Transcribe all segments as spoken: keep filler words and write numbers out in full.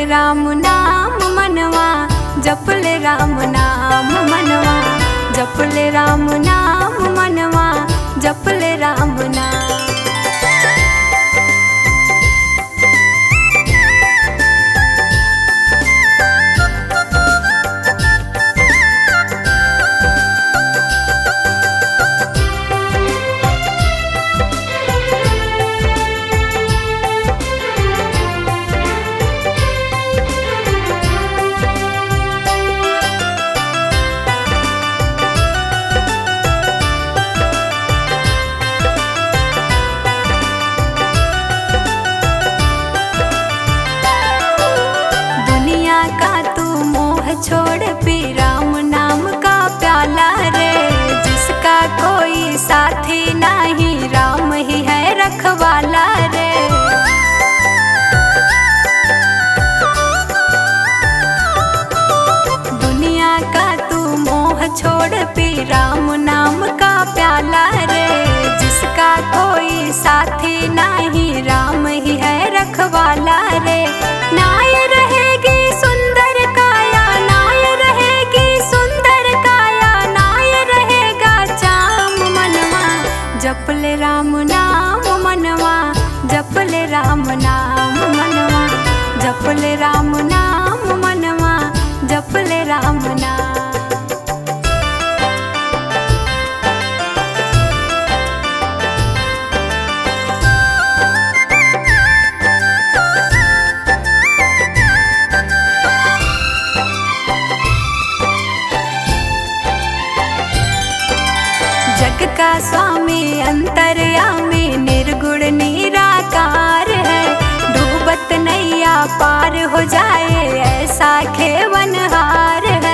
जपले राम नाम मनवा, जपले राम नाम मनवा, जपले राम नाम मनवा, जपले राम नाम। छोड़ पी राम नाम का प्याला रे, जिसका कोई साथी नहीं, राम ही है रखवाला रे। दुनिया का तू मोह छोड़ पी राम नाम का प्याला रे, जिसका कोई साथी नहीं, राम ही है रखवाला रे। नाय रहेगी सुंदर काया, नाय रहेगी सुंदर काया, नाय रहेगा चाम मनवा, जपले राम नाम मनवा, जपले राम नाम मनवा, जपले राम नाम मनवा, जपले राम नाम। जग का स्वामी अंतर्यामी, निर्गुण निराकार है, डूबत नैया पार हो जाए, ऐसा खेवनहार है।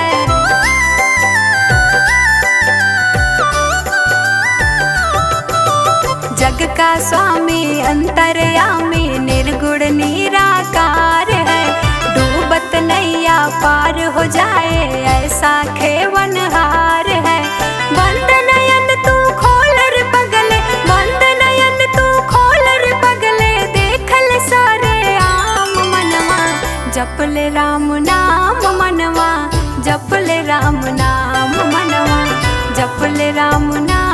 जग का स्वामी अंतर्यामी, निर्गुण निराकार है, डूबत नैया पार हो जाए, ऐसा खेवनहार है। बंद नयन तू खोल रे पगले, बंद नयन तू खोल रे पगले, देखल सारे आम मनवा, जपले राम नाम मनवा, जपले राम नाम मनवा, जपले राम नाम।